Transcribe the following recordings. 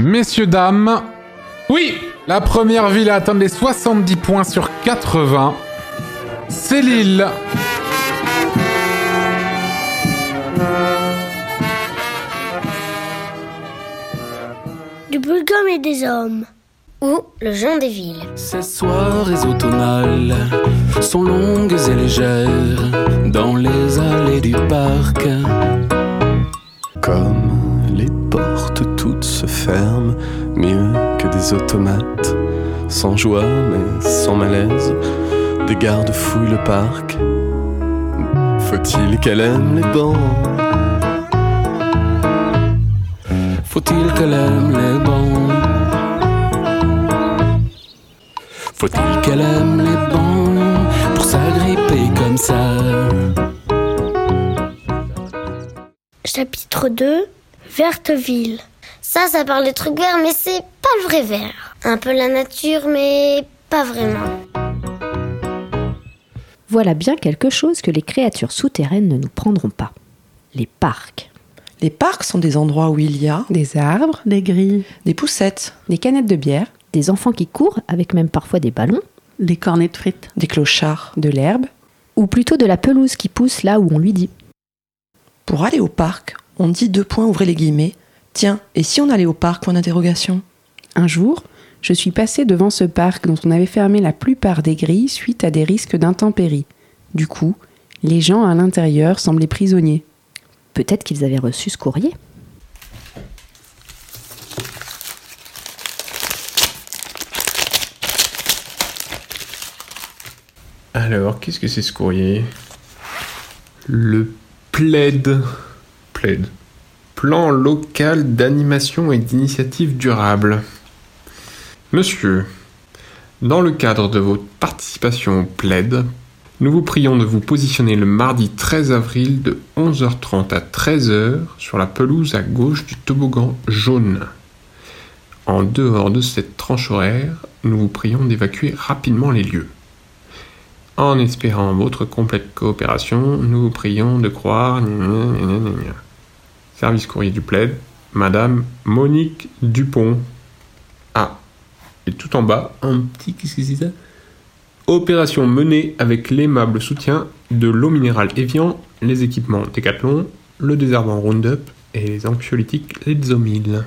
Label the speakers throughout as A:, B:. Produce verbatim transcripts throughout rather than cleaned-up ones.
A: Messieurs, dames, oui, la première ville à atteindre les soixante-dix points sur quatre-vingts, c'est Lille.
B: Du Bulgum et des hommes. Ou le Jean des villes.
C: Ces soirées automnales sont longues et légères dans les allées du parc.
D: Comme les portes toutes se ferment, mieux que des automates, sans joie mais sans malaise, des gardes fouillent le parc. Faut-il qu'elle aime les bancs?
C: Faut-il qu'elle aime les bancs? Faut-il qu'elle aime les bancs pour s'agripper comme ça?
B: Chapitre deux, Verteville. Ça, ça parle des trucs verts, mais c'est pas le vrai vert. Un peu la nature, mais pas vraiment.
E: Voilà bien quelque chose que les créatures souterraines ne nous prendront pas. Les parcs.
F: Les parcs sont des endroits où il y a
G: des arbres, des grilles,
F: des poussettes,
E: des canettes de bière, des enfants qui courent, avec même parfois des ballons,
G: des cornets de frites,
F: des clochards,
E: de l'herbe, ou plutôt de la pelouse qui pousse là où on lui dit.
F: Pour aller au parc, on dit deux points, ouvrez les guillemets. Tiens, et si on allait au parc, point d'interrogation?
G: Un jour, je suis passée devant ce parc dont on avait fermé la plupart des grilles suite à des risques d'intempéries. Du coup, les gens à l'intérieur semblaient prisonniers.
E: Peut-être qu'ils avaient reçu ce courrier.
H: Alors, qu'est-ce que c'est ce courrier? Le plaid. Plaid. Plan local d'animation et d'initiative durable. Monsieur, dans le cadre de votre participation au plaid, nous vous prions de vous positionner le mardi treize avril de onze heures trente à treize heures sur la pelouse à gauche du toboggan jaune. En dehors de cette tranche horaire, nous vous prions d'évacuer rapidement les lieux. En espérant votre complète coopération, nous vous prions de croire... Service courrier du plaid, Madame Monique Dupont. Ah, et tout en bas, un petit... Qu'est-ce que c'est ça? Opération menée avec l'aimable soutien de l'eau minérale Evian, les équipements Decathlon, le désherbant Roundup et les anxiolytiques Ledzomil.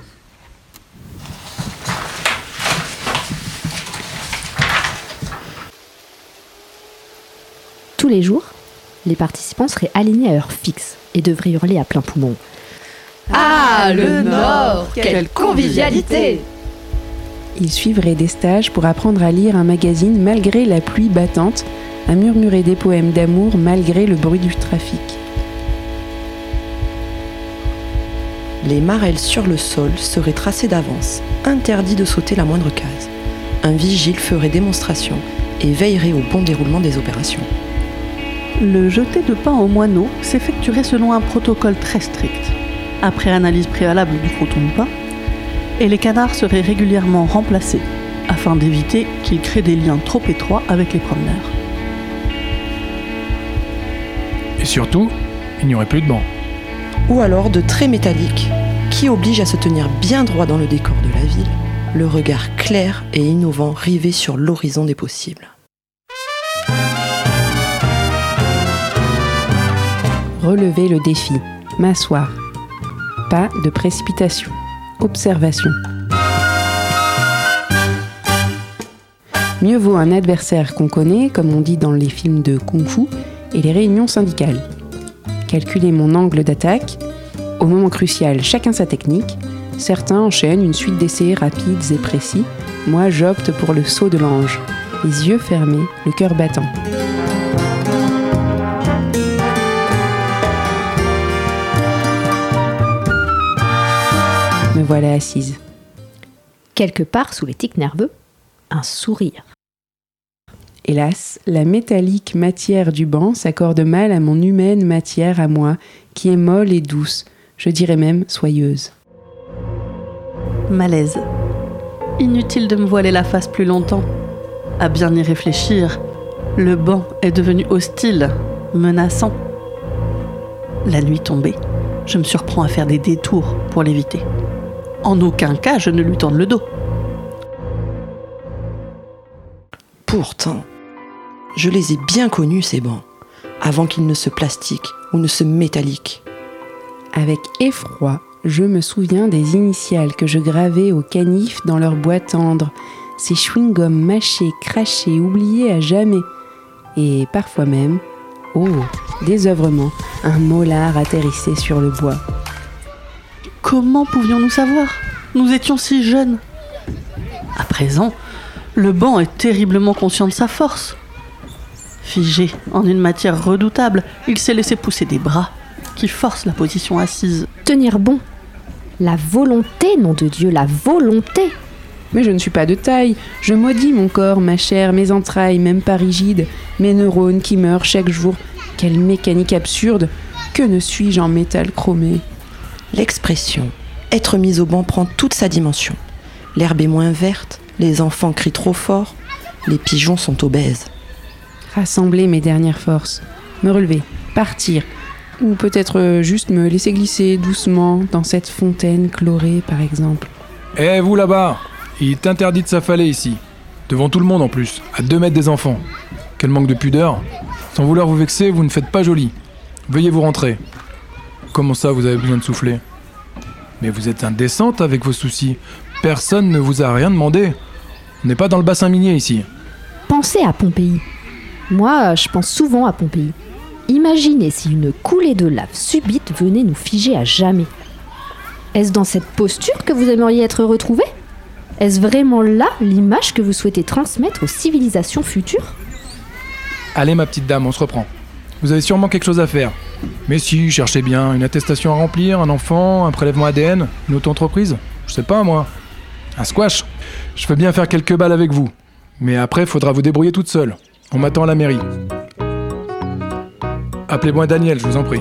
E: Tous les jours, les participants seraient alignés à heure fixe et devraient hurler à plein poumon.
I: Ah, le Nord, quelle convivialité!
G: Ils suivraient des stages pour apprendre à lire un magazine malgré la pluie battante, à murmurer des poèmes d'amour malgré le bruit du trafic.
F: Les marelles sur le sol seraient tracées d'avance, interdit de sauter la moindre case. Un vigile ferait démonstration et veillerait au bon déroulement des opérations.
G: Le jeter de pain au moineau s'effectuerait selon un protocole très strict, après analyse préalable du croton de pain, et les canards seraient régulièrement remplacés, afin d'éviter qu'ils créent des liens trop étroits avec les promeneurs.
J: Et surtout, il n'y aurait plus de bancs.
F: Ou alors de traits métalliques, qui obligent à se tenir bien droit dans le décor de la ville, le regard clair et innovant rivé sur l'horizon des possibles.
G: Relever le défi, m'asseoir. Pas de précipitation. Observation. Mieux vaut un adversaire qu'on connaît, comme on dit dans les films de kung-fu, et les réunions syndicales. Calculer mon angle d'attaque. Au moment crucial, chacun sa technique. Certains enchaînent une suite d'essais rapides et précis. Moi, j'opte pour le saut de l'ange. Les yeux fermés, le cœur battant. Me voilà assise.
E: Quelque part sous les tics nerveux, un sourire.
G: Hélas, la métallique matière du banc s'accorde mal à mon humaine matière à moi, qui est molle et douce, je dirais même soyeuse.
K: Malaise. Inutile de me voiler la face plus longtemps. À bien y réfléchir, le banc est devenu hostile, menaçant. La nuit tombée, je me surprends à faire des détours pour l'éviter. En aucun cas, je ne lui tourne le dos.
F: Pourtant, je les ai bien connus, ces bancs, avant qu'ils ne se plastiquent ou ne se métalliquent.
G: Avec effroi, je me souviens des initiales que je gravais au canif dans leur bois tendre, ces chewing-gums mâchés, crachés, oubliés à jamais. Et parfois même, oh, désœuvrement, un molar atterrissait sur le bois.
K: Comment pouvions-nous savoir ? Nous étions si jeunes. À présent, le banc est terriblement conscient de sa force. Figé en une matière redoutable, il s'est laissé pousser des bras qui forcent la position assise.
E: Tenir bon. La volonté, nom de Dieu, la volonté.
G: Mais je ne suis pas de taille. Je maudis mon corps, ma chair, mes entrailles, même pas rigides, mes neurones qui meurent chaque jour. Quelle mécanique absurde. Que ne suis-je en métal chromé ?
F: L'expression « être mis au banc » prend toute sa dimension. L'herbe est moins verte, les enfants crient trop fort, les pigeons sont obèses.
G: Rassembler mes dernières forces, me relever, partir, ou peut-être juste me laisser glisser doucement dans cette fontaine chlorée par exemple.
J: Eh vous là-bas, il est interdit de s'affaler ici, devant tout le monde en plus, à deux mètres des enfants. Quel manque de pudeur. Sans vouloir vous vexer, vous ne faites pas joli. Veuillez vous rentrer. Comment ça, vous avez besoin de souffler ? Mais vous êtes indécente avec vos soucis. Personne ne vous a rien demandé. On n'est pas dans le bassin minier ici.
E: Pensez à Pompéi. Moi, je pense souvent à Pompéi. Imaginez si une coulée de lave subite venait nous figer à jamais. Est-ce dans cette posture que vous aimeriez être retrouvé ? Est-ce vraiment là l'image que vous souhaitez transmettre aux civilisations futures ?
J: Allez ma petite dame, on se reprend. Vous avez sûrement quelque chose à faire. Mais si, cherchez bien, une attestation à remplir, un enfant, un prélèvement A D N, une auto-entreprise, je sais pas moi. Un squash. Je veux bien faire quelques balles avec vous. Mais après, faudra vous débrouiller toute seule. On m'attend à la mairie. Appelez-moi Daniel, je vous en prie.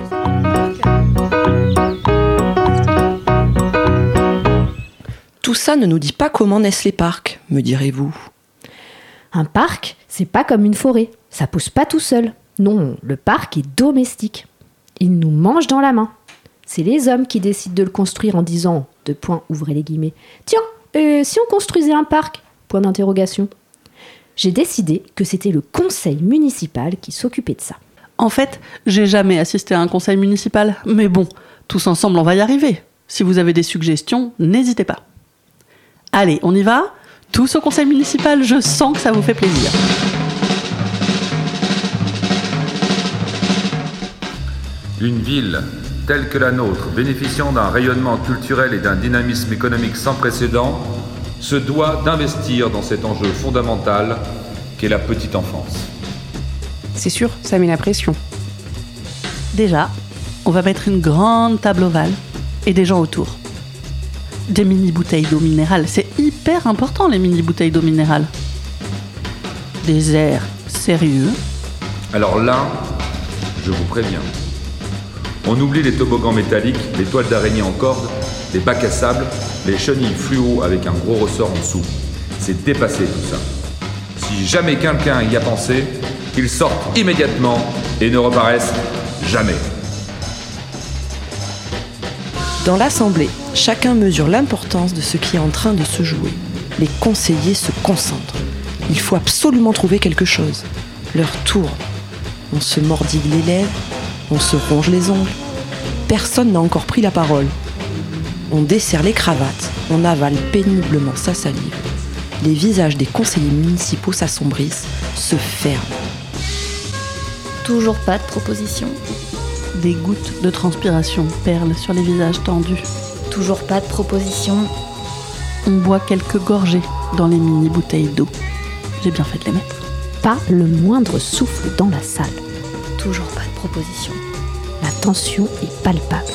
F: Tout ça ne nous dit pas comment naissent les parcs, me direz-vous.
E: Un parc, c'est pas comme une forêt. Ça pousse pas tout seul. Non, le parc est domestique. Il nous mange dans la main. C'est les hommes qui décident de le construire en disant, deux points, ouvrez les guillemets, tiens, euh, si on construisait un parc ? Point d'interrogation. J'ai décidé que c'était le conseil municipal qui s'occupait de ça.
K: En fait, j'ai jamais assisté à un conseil municipal, mais bon, tous ensemble on va y arriver. Si vous avez des suggestions, n'hésitez pas. Allez, on y va ? Tous au conseil municipal, je sens que ça vous fait plaisir.
L: Une ville telle que la nôtre, bénéficiant d'un rayonnement culturel et d'un dynamisme économique sans précédent, se doit d'investir dans cet enjeu fondamental qu'est la petite enfance.
G: C'est sûr, ça met la pression.
K: Déjà, on va mettre une grande table ovale et des gens autour. Des mini-bouteilles d'eau minérale, c'est hyper important les mini-bouteilles d'eau minérale. Des airs sérieux.
L: Alors là, je vous préviens. On oublie les toboggans métalliques, les toiles d'araignée en corde, les bacs à sable, les chenilles fluo avec un gros ressort en dessous. C'est dépassé tout ça. Si jamais quelqu'un y a pensé, qu'il sorte immédiatement et ne reparaisse jamais.
F: Dans l'assemblée, chacun mesure l'importance de ce qui est en train de se jouer. Les conseillers se concentrent. Il faut absolument trouver quelque chose. L'heure tourne. On se mordigue les lèvres, on se ronge les ongles. Personne n'a encore pris la parole. On desserre les cravates, on avale péniblement sa salive. Les visages des conseillers municipaux s'assombrissent, se ferment.
M: Toujours pas de proposition.
K: Des gouttes de transpiration perlent sur les visages tendus.
M: Toujours pas de proposition.
K: On boit quelques gorgées dans les mini-bouteilles d'eau. J'ai bien fait de les mettre.
E: Pas le moindre souffle dans la salle.
M: Toujours pas de proposition.
E: La tension est palpable.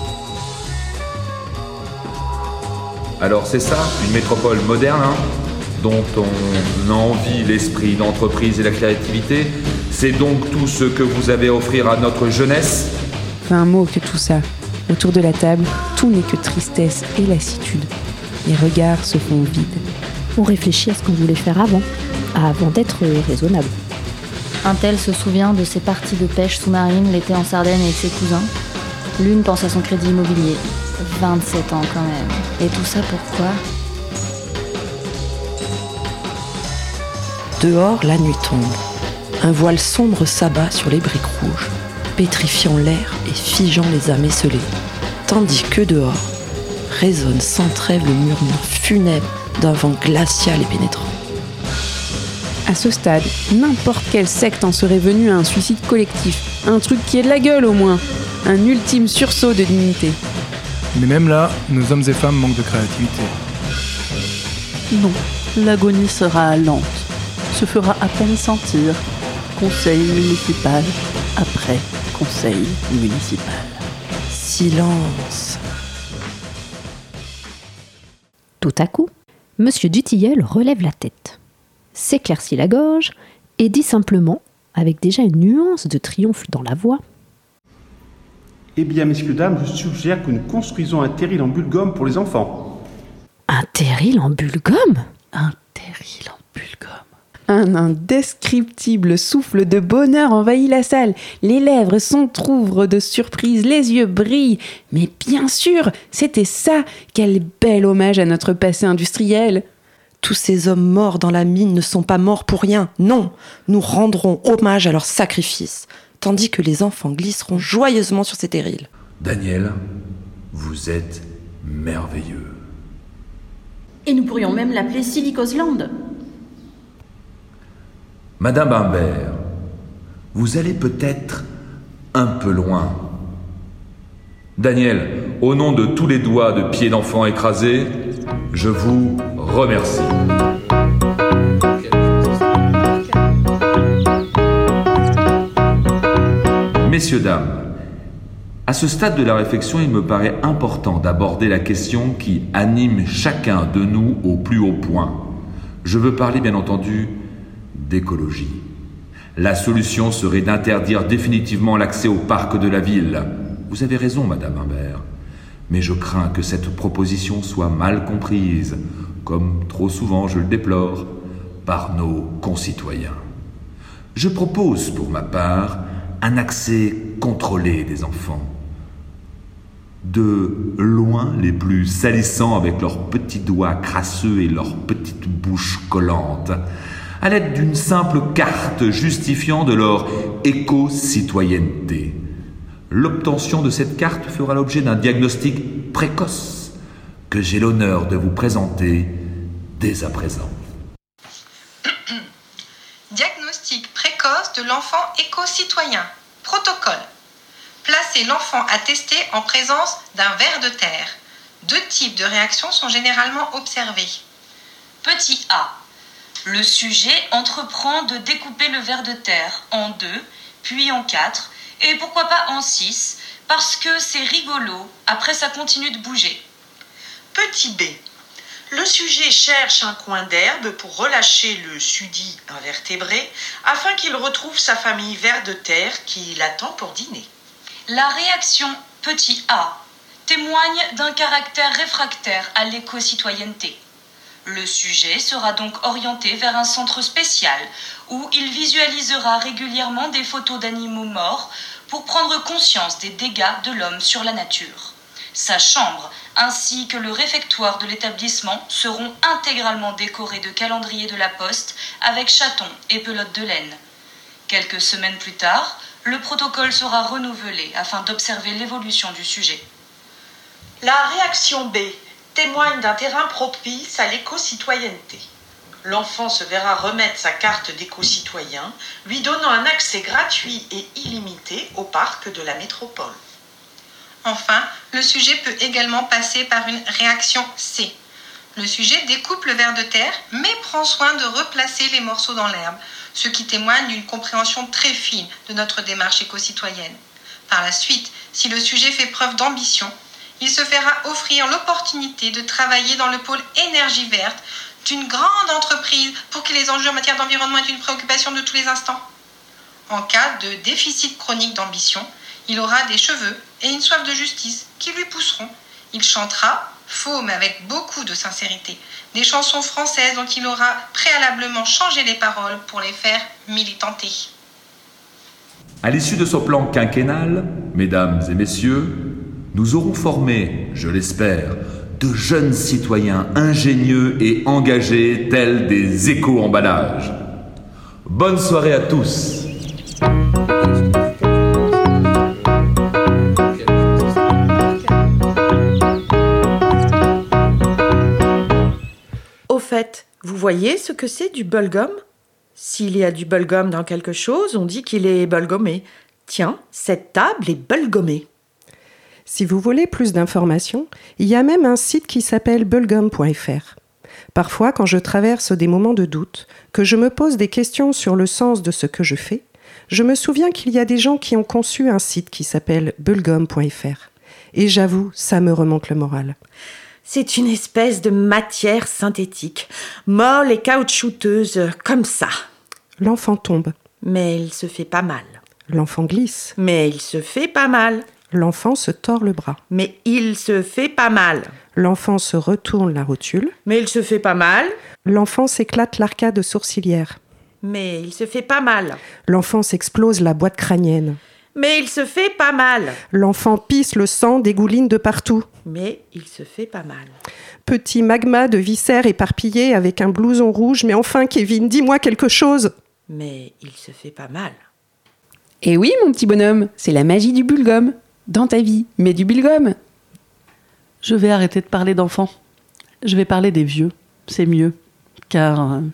L: Alors c'est ça, une métropole moderne, hein, dont on envie l'esprit d'entreprise et la créativité. C'est donc tout ce que vous avez à offrir à notre jeunesse ?
G: Enfin, un mot que tout ça. Autour de la table, tout n'est que tristesse et lassitude. Les regards se font vides.
E: On réfléchit à ce qu'on voulait faire avant, avant d'être raisonnable.
M: Un tel se souvient de ses parties de pêche sous-marine l'été en Sardaigne avec ses cousins. L'une pense à son crédit immobilier. vingt-sept ans quand même. Et tout ça pourquoi ?
F: Dehors, la nuit tombe. Un voile sombre s'abat sur les briques rouges, pétrifiant l'air et figeant les âmes esselées. Tandis que dehors, résonne sans trêve le murmure funèbre d'un vent glacial et pénétrant.
G: À ce stade, n'importe quelle secte en serait venue à un suicide collectif. Un truc qui est de la gueule au moins. Un ultime sursaut de dignité.
J: Mais même là, nos hommes et femmes manquent de créativité.
K: Non, l'agonie sera lente, se fera à peine sentir. Conseil municipal après conseil municipal.
F: Silence.
E: Tout à coup, Monsieur Dutilleul relève la tête, s'éclaircit la gorge et dit simplement, avec déjà une nuance de triomphe dans la voix:
N: Eh bien, messieurs, dames, je suggère que nous construisons un terril en bulle-gomme pour les enfants.
E: Un terril en bulle-gomme ?
K: Un terril en bulle-gomme.
G: Un indescriptible souffle de bonheur envahit la salle. Les lèvres s'entr'ouvrent de surprise, les yeux brillent. Mais bien sûr, c'était ça. Quel bel hommage à notre passé industriel.
F: Tous ces hommes morts dans la mine ne sont pas morts pour rien. Non, nous rendrons hommage à leur sacrifice, tandis que les enfants glisseront joyeusement sur ces terrils.
L: Daniel, vous êtes merveilleux.
O: Et nous pourrions même l'appeler Silicosland.
L: Madame Humbert, vous allez peut-être un peu loin. Daniel, au nom de tous les doigts de pieds d'enfants écrasés, je vous remercie. Messieurs, dames, à ce stade de la réflexion, il me paraît important d'aborder la question qui anime chacun de nous au plus haut point. Je veux parler, bien entendu, d'écologie. La solution serait d'interdire définitivement l'accès au parc de la ville. Vous avez raison, Madame Humbert, mais je crains que cette proposition soit mal comprise, comme trop souvent je le déplore, par nos concitoyens. Je propose, pour ma part, un accès contrôlé des enfants. De loin les plus salissants avec leurs petits doigts crasseux et leurs petites bouches collantes, à l'aide d'une simple carte justifiant de leur éco-citoyenneté. L'obtention de cette carte fera l'objet d'un diagnostic précoce que j'ai l'honneur de vous présenter dès à présent.
P: Diagnostic précoce de l'enfant éco-citoyen. Protocole. Placer l'enfant à tester en présence d'un ver de terre. Deux types de réactions sont généralement observées.
Q: Petit A. Le sujet entreprend de découper le ver de terre en deux, puis en quatre, et pourquoi pas en six, parce que c'est rigolo, après ça continue de bouger.
R: Petit B. Le sujet cherche un coin d'herbe pour relâcher le sudit invertébré afin qu'il retrouve sa famille ver de terre qui l'attend pour dîner.
Q: La réaction petit A témoigne d'un caractère réfractaire à l'éco-citoyenneté. Le sujet sera donc orienté vers un centre spécial où il visualisera régulièrement des photos d'animaux morts pour prendre conscience des dégâts de l'homme sur la nature. Sa chambre ainsi que le réfectoire de l'établissement seront intégralement décorés de calendriers de la poste avec chatons et pelotes de laine. Quelques semaines plus tard, le protocole sera renouvelé afin d'observer l'évolution du sujet.
R: La réaction B témoigne d'un terrain propice à l'éco-citoyenneté. L'enfant se verra remettre sa carte d'éco-citoyen, lui donnant un accès gratuit et illimité au parc de la métropole.
P: Enfin, le sujet peut également passer par une réaction C. Le sujet découpe le ver de terre, mais prend soin de replacer les morceaux dans l'herbe, ce qui témoigne d'une compréhension très fine de notre démarche éco-citoyenne. Par la suite, si le sujet fait preuve d'ambition, il se fera offrir l'opportunité de travailler dans le pôle énergie verte d'une grande entreprise pour que les enjeux en matière d'environnement aient une préoccupation de tous les instants. En cas de déficit chronique d'ambition, il aura des cheveux et une soif de justice qui lui pousseront. Il chantera, faux mais avec beaucoup de sincérité, des chansons françaises dont il aura préalablement changé les paroles pour les faire militanter.
L: À l'issue de ce plan quinquennal, mesdames et messieurs, nous aurons formé, je l'espère, de jeunes citoyens ingénieux et engagés tels des éco-emballages. Bonne soirée à tous.
R: Au fait, vous voyez ce que c'est du bulgum ? S'il y a du bulgum dans quelque chose, on dit qu'il est bulgomé. Tiens, cette table est bulgomée.
S: Si vous voulez plus d'informations, il y a même un site qui s'appelle bulgum point f r. Parfois, quand je traverse des moments de doute, que je me pose des questions sur le sens de ce que je fais, je me souviens qu'il y a des gens qui ont conçu un site qui s'appelle bulgum point f r. Et j'avoue, ça me remonte le moral.
R: C'est une espèce de matière synthétique, molle et caoutchouteuse, comme ça.
S: L'enfant tombe.
R: Mais il se fait pas mal.
S: L'enfant glisse.
R: Mais il se fait pas mal.
S: L'enfant se tord le bras.
R: Mais il se fait pas mal.
S: L'enfant se retourne la rotule.
R: Mais il se fait pas mal.
S: L'enfant s'éclate l'arcade sourcilière.
R: Mais il se fait pas mal.
S: L'enfant s'explose la boîte crânienne.
R: Mais il se fait pas mal.
S: L'enfant pisse le sang dégouline de partout.
R: Mais il se fait pas mal.
S: Petit magma de viscères éparpillés avec un blouson rouge. Mais enfin, Kevin, dis-moi quelque chose.
R: Mais il se fait pas mal.
G: Et oui, mon petit bonhomme, c'est la magie du bulgum. Dans ta vie, mais du bulgum.
K: Je vais arrêter de parler d'enfants. Je vais parler des vieux. C'est mieux. Car euh,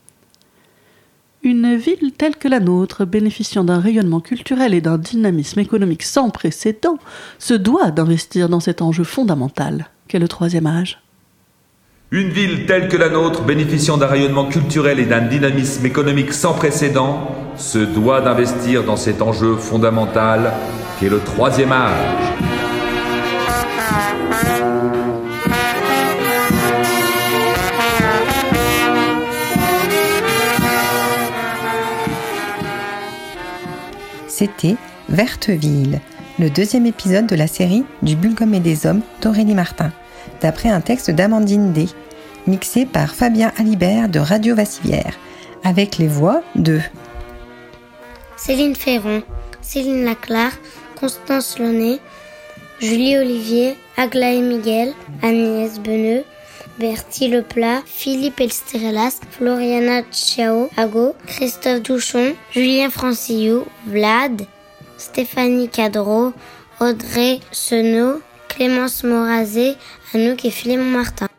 K: une ville telle que la nôtre, bénéficiant d'un rayonnement culturel et d'un dynamisme économique sans précédent, se doit d'investir dans cet enjeu fondamental qu'est le troisième âge.
L: Une ville telle que la nôtre, bénéficiant d'un rayonnement culturel et d'un dynamisme économique sans précédent, se doit d'investir dans cet enjeu fondamental qu'est le troisième âge.
T: C'était Verteville, le deuxième épisode de la série du Bulgum et des hommes d'Aurélie Martin, d'après un texte d'Amandine D, mixé par Fabien Alibert de Radio Vassivière, avec les voix de
B: Céline Ferron, Céline Laclar, Constance Launay, Julie Olivier, Aglaé Miguel, Agnès Beneux, Bertie Leplat, Philippe Elstrelas, Floriana Chiao Ago, Christophe Douchon, Julien Francillou, Vlad, Stéphanie Cadreau, Audrey Senot, Clémence Morazé, Anouk et Philémon Martin.